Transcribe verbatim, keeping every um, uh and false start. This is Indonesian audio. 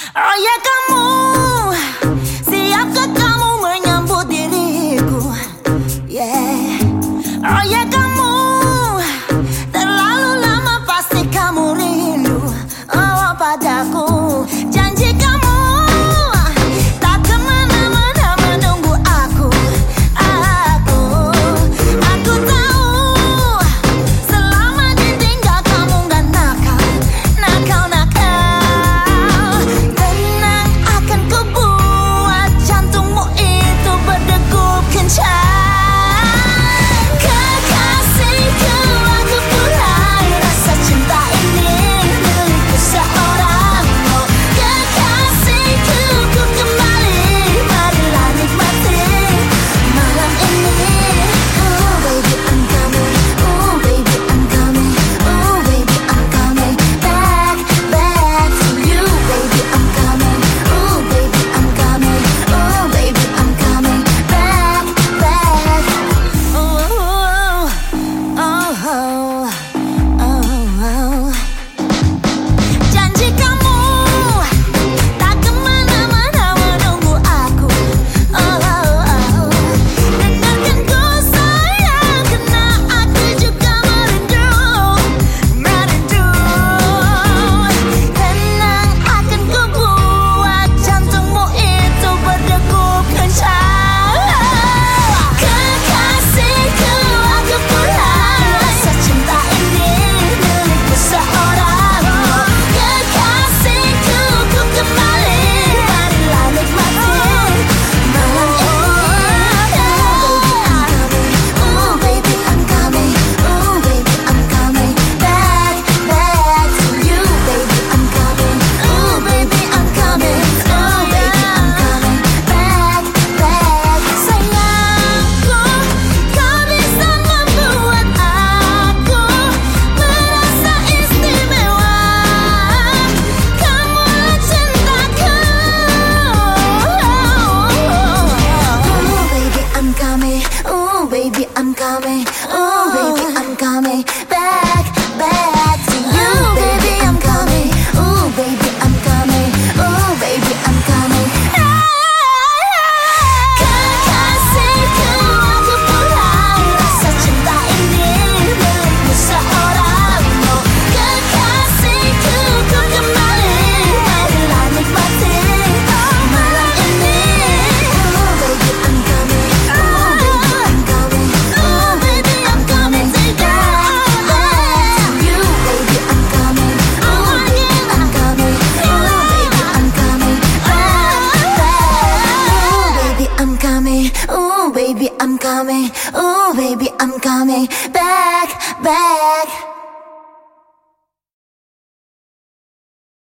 Oh ya kamu, siapkah kamu menyambut diriku? Yeah. Oh ya kamu, terlalu lama pasti kamu rindu oh padaku. Janji kamu tak kemana-mana menunggu aku. Aku, aku tahu selama ditinggal kamu gak nakal, nakal, nakal. Tenang akan kubuat jantungmu itu berdegup kencang. Baby, I'm coming. Oh, baby, I'm coming back, back to you. Baby, I'm coming. Oh, baby, I'm coming. Oh, baby, I'm coming. Kekasihku, aku pulang. Rasa cinta ini milikmu seorang. Oh, kekasihku, ku kembali. Marilah nikmati malam ini. Oh, baby, I'm coming. Oh, baby, I'm coming. Oh baby, I'm coming. Oh baby, I'm coming back, back.